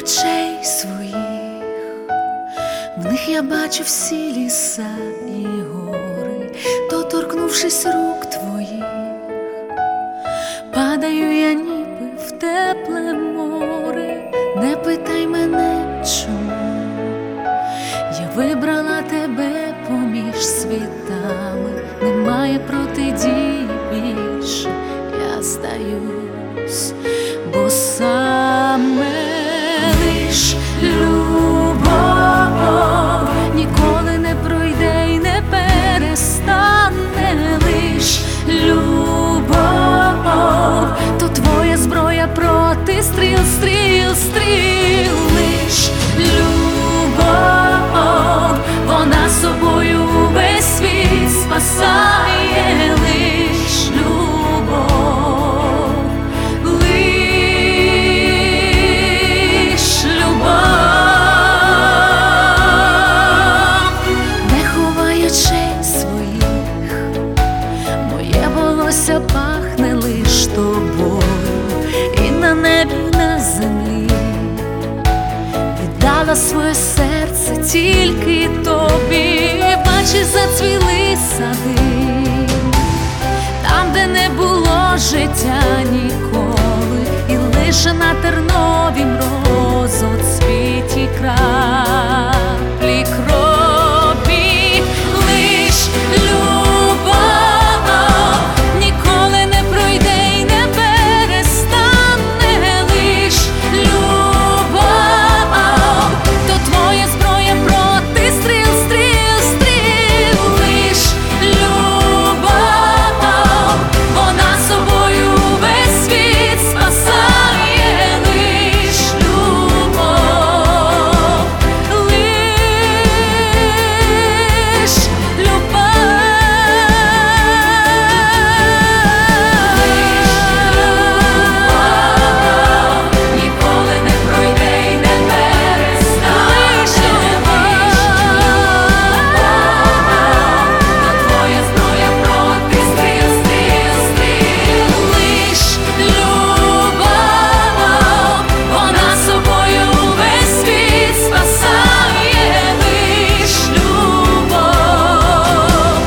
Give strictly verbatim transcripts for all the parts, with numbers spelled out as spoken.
очей своїх, в них я бачу всі ліса і гори, доторкнувшись рук твоїх, падаю я ніби в тепле море. Не питай мене чому, я вибрала тебе поміж світами, немає протидії більше, я здаюсь, бо саме лиш любов ніколи не пройде й не перестане. Лиш любов то твоя зброя проти стріл, стріл, стріл. Лиш любов, вона собою весь світ спасає. Лиш любов, лиш любов. Не ховай очей своїх, моє волосся пахне лиш тобою, і на небі, і на землі віддала своє серце тільки тобі. Бачиш, зацвіли сади, там, де не було життя ніколи, і лише на терновім розоцвіті краплі крові. Лиш любов ніколи не пройде й не перестане. Лиш любов то твоя зброя проти стріл, стріл, стріл. Лиш любов, вона собою весь світ спасає. Лиш любов, лиш любов. Ніколи не пройде й не перестане. Лиш любов, твоя зброя проти стріл, стріл, стріл. Лиш любов, вона собою весь світ спасає. Лиш любов,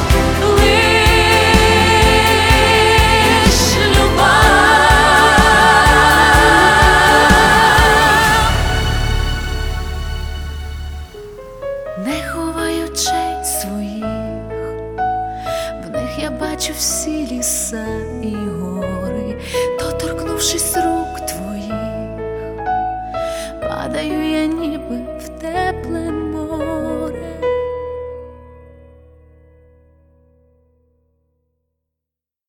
лиш любов. Не ховай очей своїх, в них я бачу всі ліса і гори, доторкнувшись рук твоїх, падаю я ніби в тепле море.